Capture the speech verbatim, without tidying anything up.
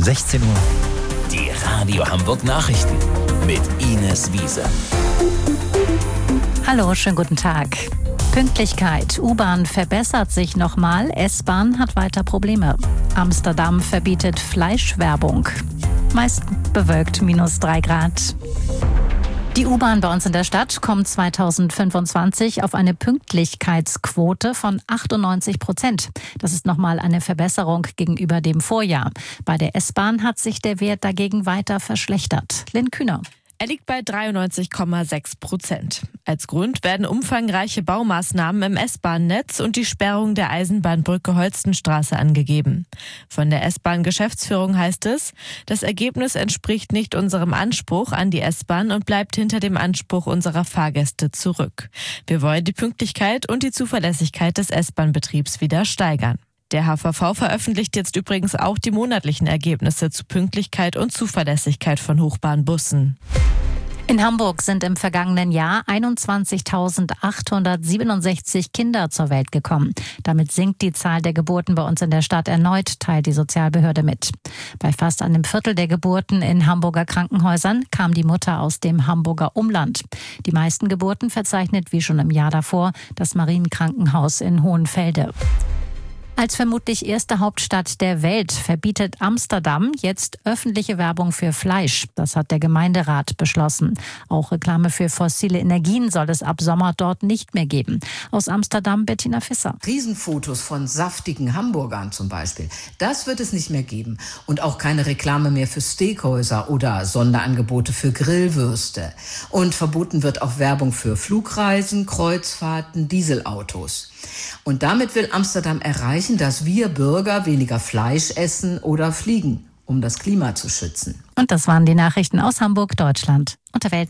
sechzehn Uhr. Die Radio Hamburg Nachrichten mit Ines Wiese. Hallo, schönen guten Tag. Pünktlichkeit. U-Bahn verbessert sich nochmal. S-Bahn hat weiter Probleme. Amsterdam verbietet Fleischwerbung. Meist bewölkt, minus drei Grad. Die U-Bahn bei uns in der Stadt kommt zweitausendfünfundzwanzig auf eine Pünktlichkeitsquote von achtundneunzig Prozent. Das ist nochmal eine Verbesserung gegenüber dem Vorjahr. Bei der S-Bahn hat sich der Wert dagegen weiter verschlechtert. Lynn Kühner. Er liegt bei dreiundneunzig Komma sechs Prozent. Als Grund werden umfangreiche Baumaßnahmen im S-Bahn-Netz und die Sperrung der Eisenbahnbrücke Holstenstraße angegeben. Von der S-Bahn-Geschäftsführung heißt es, das Ergebnis entspricht nicht unserem Anspruch an die S-Bahn und bleibt hinter dem Anspruch unserer Fahrgäste zurück. Wir wollen die Pünktlichkeit und die Zuverlässigkeit des S-Bahn-Betriebs wieder steigern. Der H V V veröffentlicht jetzt übrigens auch die monatlichen Ergebnisse zu Pünktlichkeit und Zuverlässigkeit von Hochbahnbussen. In Hamburg sind im vergangenen Jahr einundzwanzigtausendachthundertsiebenundsechzig Kinder zur Welt gekommen. Damit sinkt die Zahl der Geburten bei uns in der Stadt erneut, teilt die Sozialbehörde mit. Bei fast einem Viertel der Geburten in Hamburger Krankenhäusern kam die Mutter aus dem Hamburger Umland. Die meisten Geburten verzeichnet, wie schon im Jahr davor, das Marienkrankenhaus in Hohenfelde. Als vermutlich erste Hauptstadt der Welt verbietet Amsterdam jetzt öffentliche Werbung für Fleisch. Das hat der Gemeinderat beschlossen. Auch Reklame für fossile Energien soll es ab Sommer dort nicht mehr geben. Aus Amsterdam Bettina Visser. Riesenfotos von saftigen Hamburgern zum Beispiel, das wird es nicht mehr geben. Und auch keine Reklame mehr für Steakhäuser oder Sonderangebote für Grillwürste. Und verboten wird auch Werbung für Flugreisen, Kreuzfahrten, Dieselautos. Und damit will Amsterdam erreichen, dass wir Bürger weniger Fleisch essen oder fliegen, um das Klima zu schützen. Und das waren die Nachrichten aus Hamburg, Deutschland und der Welt.